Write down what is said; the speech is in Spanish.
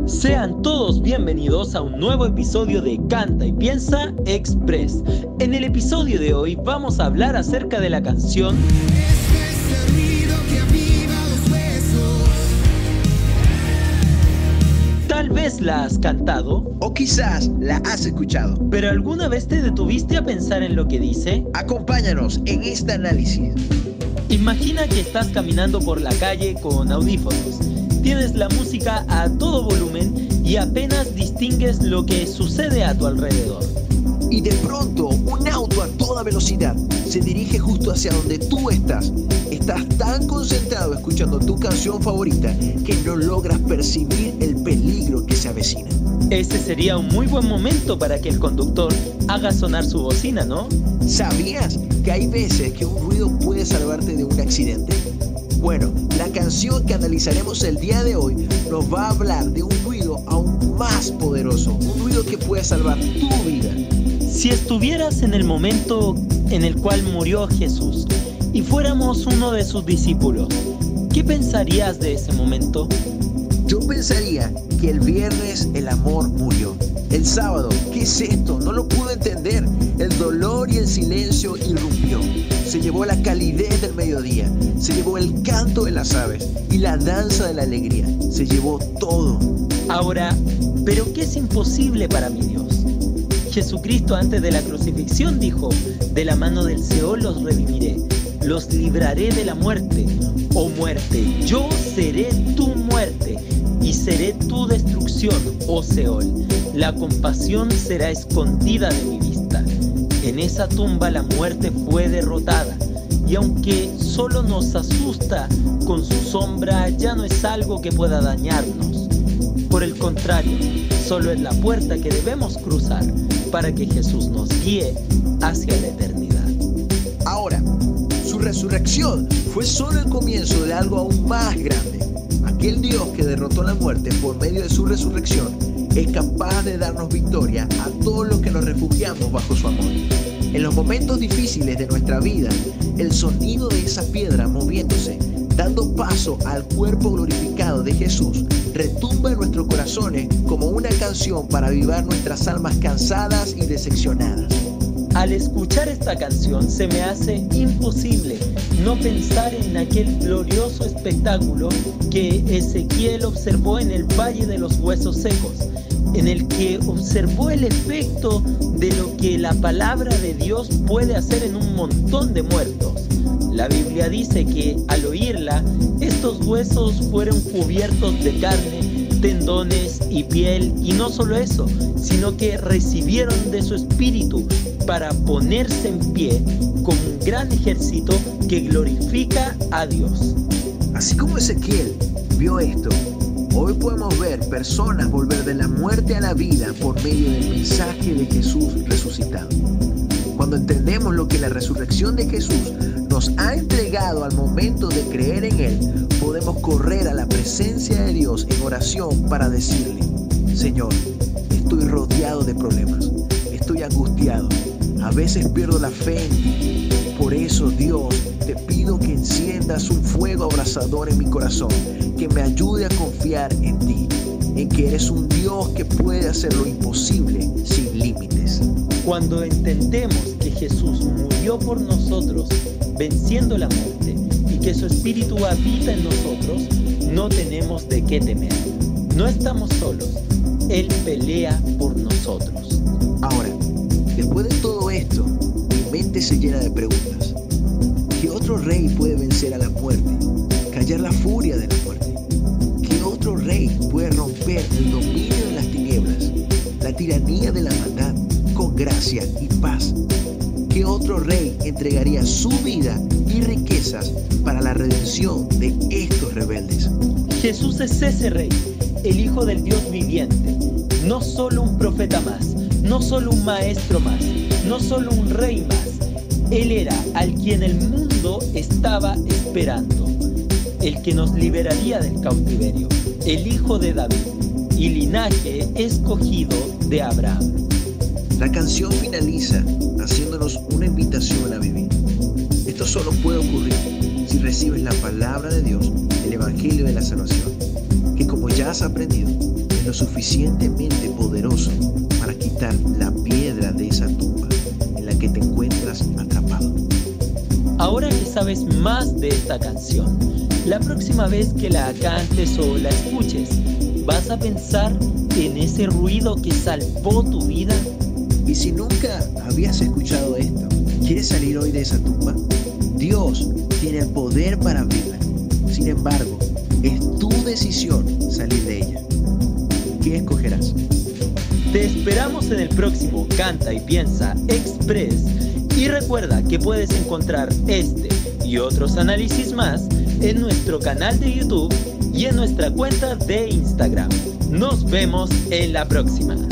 Sean todos bienvenidos a un nuevo episodio de Canta y Piensa Express. En el episodio de hoy vamos a hablar acerca de la canción Tal vez la has cantado, O quizás la has escuchado. pero ¿alguna vez te detuviste a pensar en lo que dice? Acompáñanos en este análisis. Imagina que estás caminando por la calle con audífonos. Tienes la música a todo volumen y apenas distingues lo que sucede a tu alrededor. Y de pronto, un auto a toda velocidad se dirige justo hacia donde tú estás. Estás tan concentrado escuchando tu canción favorita que no logras percibir el peligro que se avecina. Ese sería un muy buen momento para que el conductor haga sonar su bocina, ¿no? ¿Sabías que hay veces que un ruido puede salvarte de un accidente? Bueno, la canción que analizaremos el día de hoy nos va a hablar de un ruido aún más poderoso, un ruido que puede salvar tu vida. Si estuvieras en el momento en el cual murió Jesús y fuéramos uno de sus discípulos, ¿qué pensarías de ese momento? Yo pensaría que el viernes el amor murió. El sábado, ¿qué es esto? No lo pude entender. El dolor y el silencio irrumpió. Se llevó la calidez del mediodía. Se llevó el canto de las aves y la danza de la alegría. Se llevó todo. Ahora, ¿pero qué es imposible para mi Dios? Jesucristo antes de la crucifixión dijo, de la mano del Seol los redimiré, los libraré de la muerte. Oh muerte, yo seré tu muerte y seré tu destrucción, oh Seol. La compasión será escondida de mi vista. En esa tumba la muerte fue derrotada y aunque solo nos asusta con su sombra, ya no es algo que pueda dañarnos. Por el contrario, solo es la puerta que debemos cruzar para que Jesús nos guíe hacia la eternidad. Ahora, su resurrección fue solo el comienzo de algo aún más grande. Aquel Dios que derrotó la muerte por medio de su resurrección es capaz de darnos victoria a todos los que nos refugiamos bajo su amor. En los momentos difíciles de nuestra vida, el sonido de esa piedra moviéndose, dando paso al cuerpo glorificado de Jesús, retumba en nuestros corazones como una canción para avivar nuestras almas cansadas y decepcionadas. Al escuchar esta canción se me hace imposible no pensar en aquel glorioso espectáculo que Ezequiel observó en el Valle de los Huesos Secos, en el que observó el efecto de lo que la palabra de Dios puede hacer en un montón de muertos. La Biblia dice que al oírla, estos huesos fueron cubiertos de carne, tendones y piel, y no solo eso, sino que recibieron de su espíritu para ponerse en pie como un gran ejército que glorifica a Dios. Así como Ezequiel vio esto, hoy podemos ver personas volver de la muerte a la vida por medio del mensaje de Jesús resucitado. Cuando entendemos lo que la resurrección de Jesús nos ha entregado al momento de creer en Él, podemos correr a la presencia de Dios en oración para decirle: Señor, estoy rodeado de problemas, estoy angustiado, a veces pierdo la fe en ti. Por eso, Dios, te pido que enciendas un fuego abrasador en mi corazón, que me ayude a confiar en ti, en que eres un Dios que puede hacer lo imposible sin límites. Cuando entendemos que Jesús murió por nosotros, venciendo la muerte, y que su espíritu habita en nosotros, no tenemos de qué temer. No estamos solos. Él pelea por nosotros. Ahora, después de todo esto, mi mente se llena de preguntas. ¿Qué otro rey puede vencer a la muerte, callar la furia de la muerte? ¿Qué otro rey puede romper el dominio de las tinieblas, la tiranía de la maldad, con gracia y paz? ¿Qué otro rey entregaría su vida y riquezas para la redención de estos rebeldes? Jesús es ese rey, el Hijo del Dios viviente, no solo un profeta más, no solo un maestro más, no solo un rey más. Él era al quien el mundo estaba esperando, el que nos liberaría del cautiverio, el Hijo de David y linaje escogido de Abraham. La canción finaliza haciéndonos una invitación a vivir. Esto solo puede ocurrir si recibes la palabra de Dios, el Evangelio de la salvación, que como ya has aprendido, es lo suficientemente poderoso para quitar la piedra de esa tumba en la que te encuentras atrapado. Ahora que sabes más de esta canción, la próxima vez que la cantes o la escuches, ¿vas a pensar en ese ruido que salvó tu vida? Y si nunca habías escuchado esto, ¿quieres salir hoy de esa tumba? Dios tiene el poder para abrirla. Sin embargo, es tu decisión salir de ella. ¿Qué escogerás? Te esperamos en el próximo Canta y Piensa Express. Y recuerda que puedes encontrar este y otros análisis más en nuestro canal de YouTube y en nuestra cuenta de Instagram. Nos vemos en la próxima.